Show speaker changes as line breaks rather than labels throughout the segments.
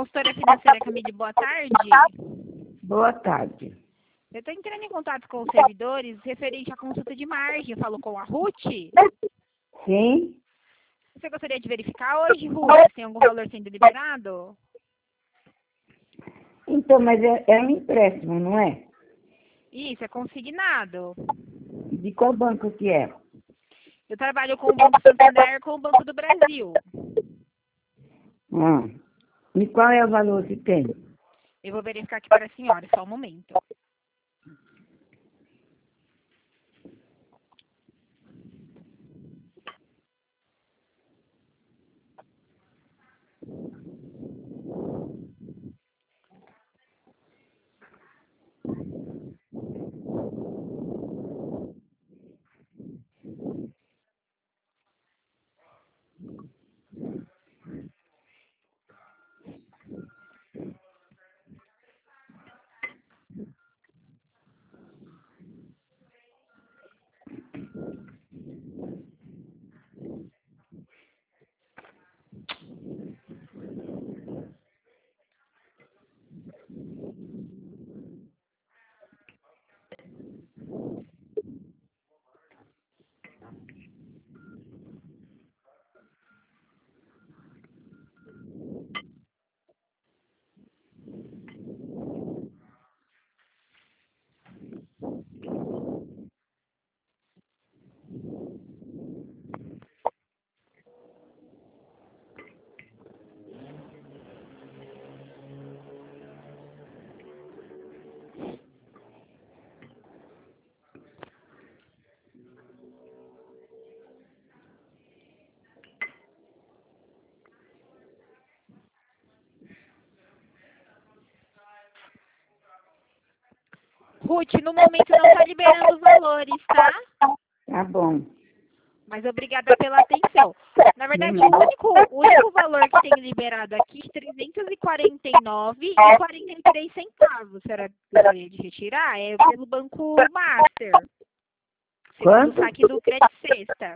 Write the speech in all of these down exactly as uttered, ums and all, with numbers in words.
consultora financeira Camille, boa tarde.
Boa tarde.
Eu estou entrando em contato com os servidores referente à consulta de margem. Falou com a Ruth?
Sim?
Você gostaria de verificar hoje, Ruth, se tem algum valor sendo liberado?
Então, mas é, é um empréstimo, não é?
Isso, é consignado.
De qual banco que é?
Eu trabalho com o Banco Santander e com o Banco do Brasil.
Ah. E qual é o valor que tem?
Eu vou verificar aqui para a senhora, só um momento. Ruth, no momento não está liberando os valores, tá?
Tá bom.
Mas obrigada pela atenção. Na verdade, o único, o único valor que tem liberado aqui é trezentos e quarenta e nove reais e quarenta e três centavos. Será que gostaria de retirar? É pelo Banco Master. Segundo o
Quanto?
saque do Credit Sexta.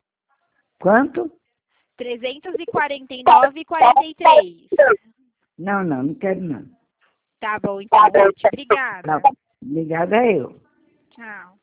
Quanto?
trezentos e quarenta e nove reais e quarenta e três centavos.
Não, não, não quero não.
Tá bom, então, Ruth. Obrigada.
Tá. Obrigada eu.
Tchau.